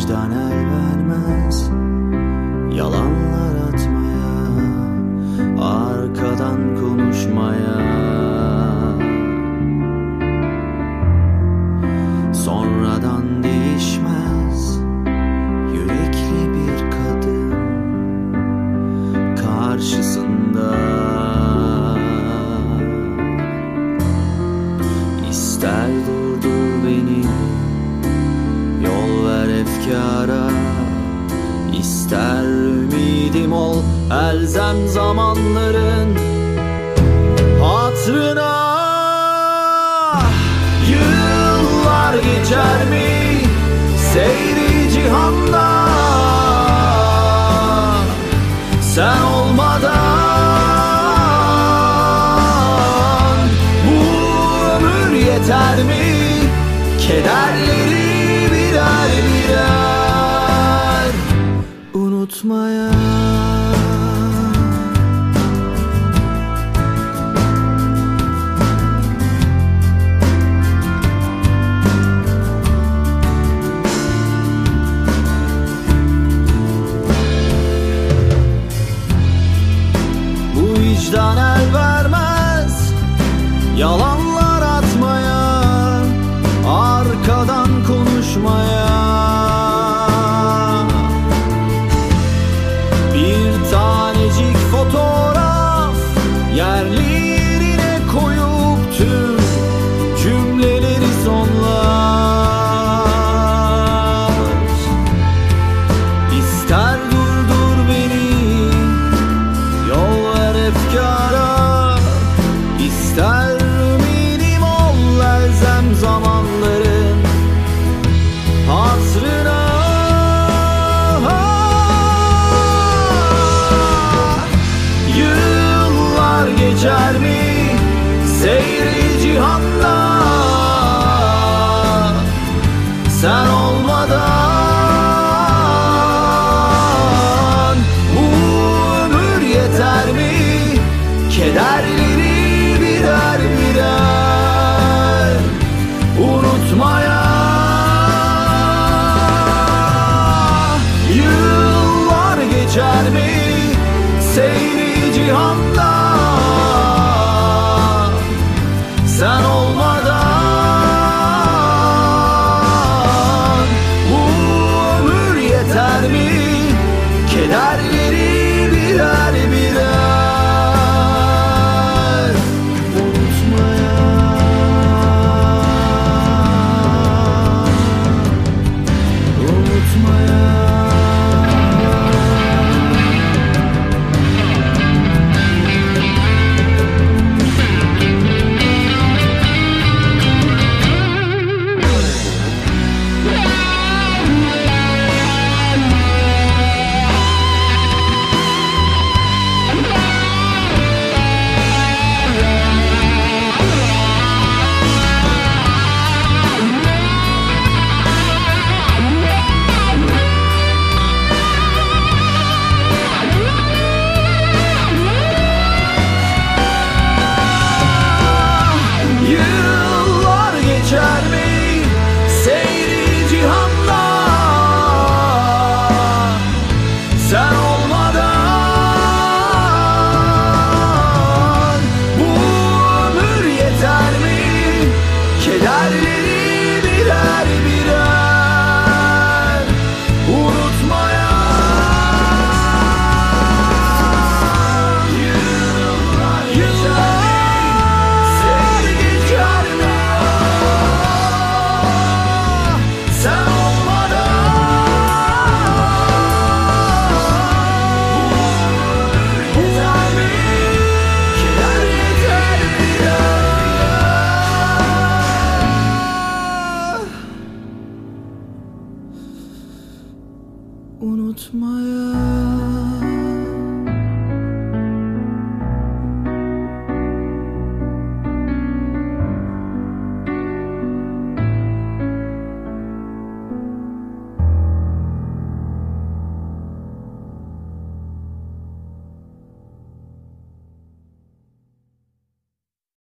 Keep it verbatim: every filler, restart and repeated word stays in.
vicdan el vermez yalanlar atmaya, arkadan konuşmaya. Sonradan değişmez yürekli bir kadın karşısında. İster durdur beni, yol ver efkara, İster ümidim ol elzem zamanların hatırına. Yıllar geçer mi seyri cihanda, sen olmadan bu ömür yeter mi? Kederleri birer birer unutmaya. Bu vicdan el vermez yalanlar atmaya, arkadan konuşmaya. Bir tanecik fotoğraf yerli yerine koyup tüm cümleleri sonlar. İster durdur beni, yol ver efkara, İster ümidim ol elzem zamanların hatırına. Yıllar geçer mi seyri cihanda, sen olmadan bu ömür yeter mi? Kederleri birer birer unutmaya. Yıllar geçer mi seyri cihanda, sen olmadan bu ömür yeter mi? Kederleri birer birer unutmaya. Unutmaya. Yıllar geçer mi seyri cihanda, sen olmadan bu ömür yeter mi? Kederleri birer birer unutmaya. Yıllar geçer mi seyri cihanda, sen olmadan bu ömür yeter mi? Kederleri birer birer unutmaya.